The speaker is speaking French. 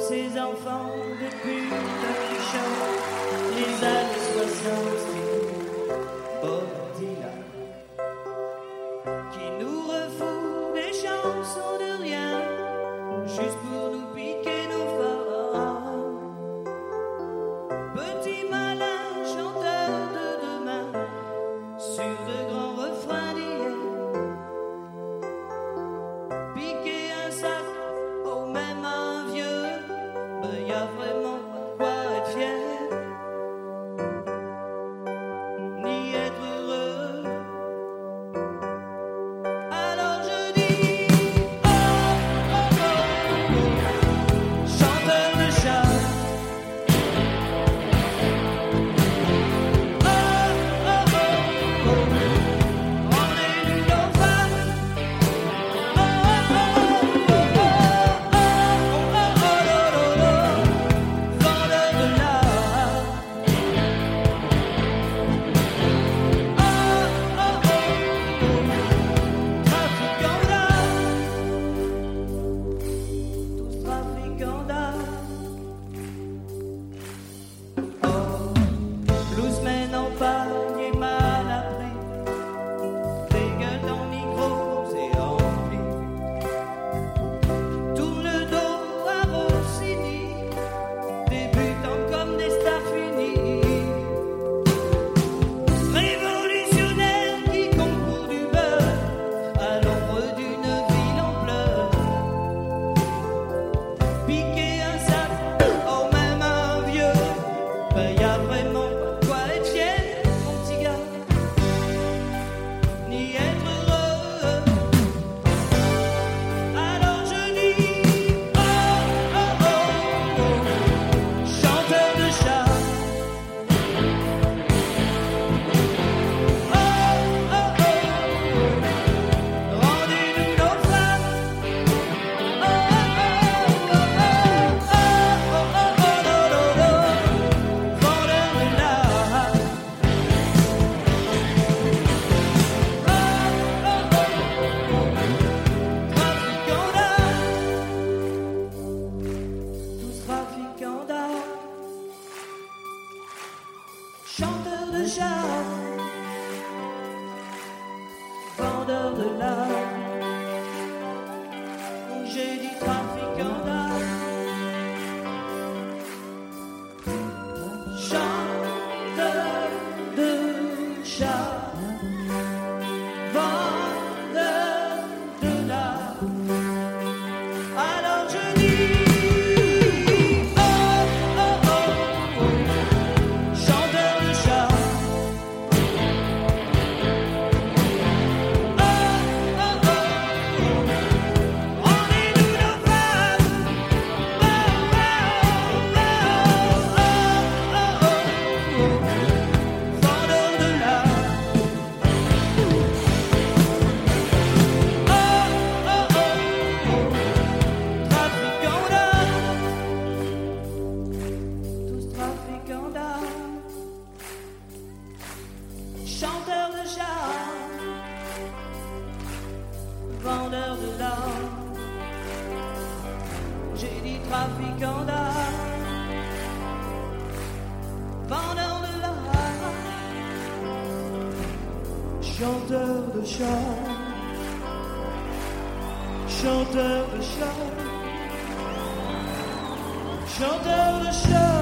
ces enfants de pute qui chantent les années 60, Bob Dylan, qui nous refoule des chansons de rien, juste pour nous piquer nos phares. Petit malin chanteur de demain, sur de grands refrains d'hier, piquer un sac ou même un vieux, y a vraiment pas de quoi être fier, ni être heureux. Alors je dis oh, oh, oh, oh, chanteur de chat. Oh, oh, oh, oh, rendez-nous nos femmes. Oh, oh, oh, oh, oh, oh, oh, oh, oh, vendeur de l'art. Oh, oh, oh, trafiquant d'art. Tous trafiquants d'art. Oh, bluesmen en pagne et mal appris, des gueules dans le micro, c'est rempli. Tourne le dos à Rossini, débutant comme des stars finies. Révolutionnaire qui concourt du beurre à l'ombre d'une ville en pleurs. Piquer un sac, oh même un vieux, y a vraiment pas de quoi être fier, mon petit gars, ni être heureux. Alors je dis oh, oh, oh, oh, chanteur de chat. Oh, oh, oh, rendez-nous nos femmes. Oh, oh, oh, oh, oh, oh, oh, oh, vendeur de l'art. Oh, oh, oh, trafiquant d'art. Tous trafiquants d'art. Chanteur de chat, vendeur de l'art. J'ai dit trafiquant d'art. Chanteur de chat, vendeur de l'art. Alors je dis oh, oh, oh, oh, chanteur de chat. Oh, oh, oh, rendez-nous nos femmes. Oh, oh, oh, oh, oh, oh, vendeur de l'art. Oh, oh, oh, trafiquant d'art. Tous trafiquants d'art. Chanteur de chat, vendeur de l'art. J'ai dit trafiquant d'art, vendeur de l'art. Chanteur de chat, chanteur de chat, chanteur de chat.